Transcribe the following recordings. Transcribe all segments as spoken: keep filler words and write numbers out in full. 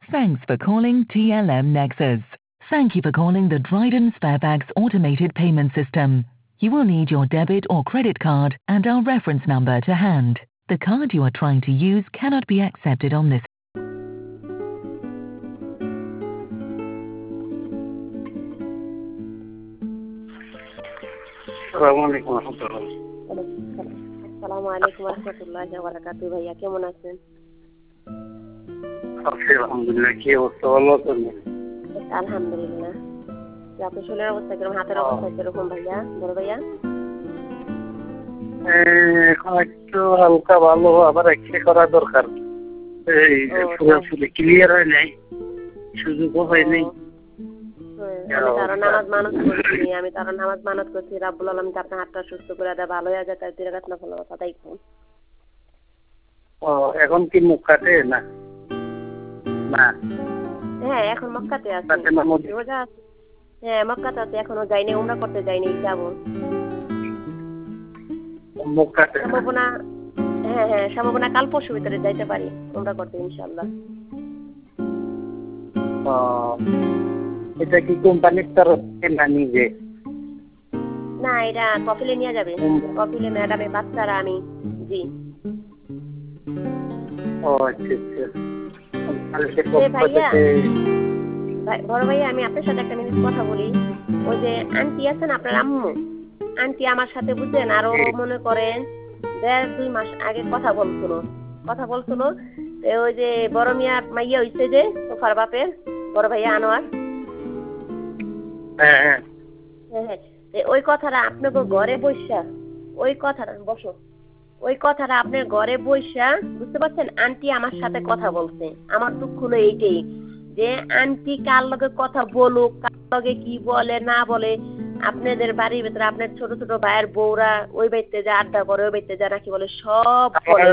Thanks for calling T L M Nexus. Thank you for calling the Dryden Sparebags automated payment system. You will need your debit or credit card and our reference number to hand. The card you are trying to use cannot be accepted on this. আসসালামু আলাইকুম রহমতুল্লাহ। আসসালামু আলাইকুম রহমতুল্লাহি ওয়া বারাকাতুহু। ভাইয়া কেমন আছেন? আছি আলহামদুলিল্লাহ। কি অবস্থা, ভালো আছেন? আলহামদুলিল্লাহ। আপনার শরীরের অবস্থা কিরকম, হাতের অবস্থা কিরকম ভাইয়া, বড় ভাইয়া? এখন একটু হালকা ভালো, আবার এক্সরে করা দরকার। এই পুরোপুরি ক্লিয়ার হয় নাই, সুযোগও হয় নাই। আমি তারা নামাজ মানত করছি, আমি তারা নামাজ মানত করছি রাব্বুল আলামিন আপনার হাতটা সুস্থ করে দেয়, ভালো হয়ে যায়, তাই তিন রাকাত নফল নামাজ আদায় করুন। ও এখন কি মুখ কাটে না? না, হ্যাঁ এখন মক্কাতে আছি। রোজা আছে, হ্যাঁ মক্কাতে আছি, এখনো যাইনি, উমরা করতে যাইনি, যাব। মুখ কাটে সম্ভাবনা, হ্যাঁ হ্যাঁ সম্ভাবনা কাল পরশু ভিতরে যাইতে পারি উমরা করতে ইনশাআল্লাহ। এটা কি কোম্পানির তরফ থেকে না নিজে? না, এটা কফিলে নিয়ে যাবে, কফিলে ম্যাডামে বাচ্চারা আমি। জি। ও আচ্ছা আচ্ছা। ভাইয়া, বড় ভাইয়া আমি আপনার সাথে একটা মিনিট কথা বলি। ওই যে আন্টি আছেন আপনার আম্মু, আন্টি আমার সাথে বুঝছেন আরো মনে করেন দেড় দুই মাস আগে কথা বলছিল কথা বলছিল ওই যে বড় মিয়া মাইয়া হইছে যে তোফার বাপের বড় ভাইয়া আনোয়ার, হ্যাঁ হ্যাঁ হ্যাঁ, ওই কথাটা আপনাকে ঘরে বসা, ওই কথাটা বসো, ওই কথাটা আপনার ঘরে বসা বুঝতে পারছেন, আন্টি আমার সাথে কথা বলছে। আমার দুঃখ হলো এইটাই যে আন্টি কার লগে কথা বলুক, কার লগে কি বলে না বলে, আপনাদের বাড়ির ভিতরে আপনার ছোট ছোট ভাইয়ের বউরা ওই বাড়িতে যা আড্ডা করে, ওই বাড়িতে যা নাকি বলে সব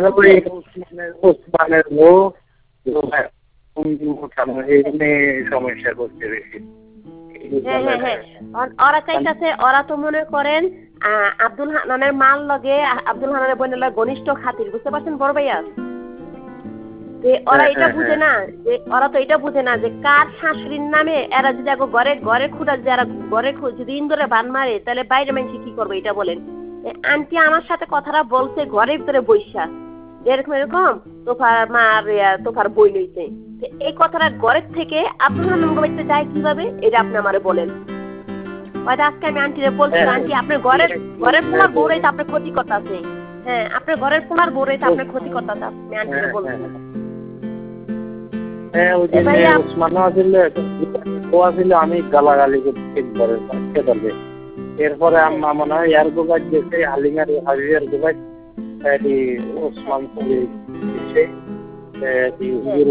সমস্যা করতে বেশি। হ্যাঁ হ্যাঁ হ্যাঁ ওরা চাইতেছে, ওরা তো মনে করেন আহ আব্দুল হান্নানের মাল লগে আব্দুল হান্নানের বোনের লগে ঘনিষ্ঠ খাতির, বুঝতে পারছেন বড় ভাইয়া? যে ওরা এটা বুঝে না, যে ওরা তো এটা বুঝে না যে কার শাশুড়ির নামে এরা যদি আগে ঘরে ঘরে খুঁড়া, যদি এরা ঘরে যদি ইন্দোরে বান মারে তাহলে বাইরে মানুষ কি করবে এটা বলেন। আন্টি আমার সাথে কথাটা বলছে ঘরের ভিতরে বৈশা, যেরকম এরকম তোফার মার তোফার বই লইছে, এই কথাটা ঘরের থেকে আব্দুল হান্নান বাড়িতে যায় কিভাবে এটা আপনি আমারে বলেন। হয়তো আজকে আমি আন্টিরে বলছি, আন্টি আপনার ঘরের ঘরের পোলার বউরাই তো আপনার ক্ষতি করতেছে, হ্যাঁ আপনার ঘরের পোলার বউরাই তো আপনার ক্ষতি করতেছে, আপনি আন্টিরে বলছি। আমি গালাগালি করতে, এরপরে আম্মা মনে হয় এয়ার গোগাজ গেছে হালিঙ্গার হাজিয়ার গোগাজ ওসমান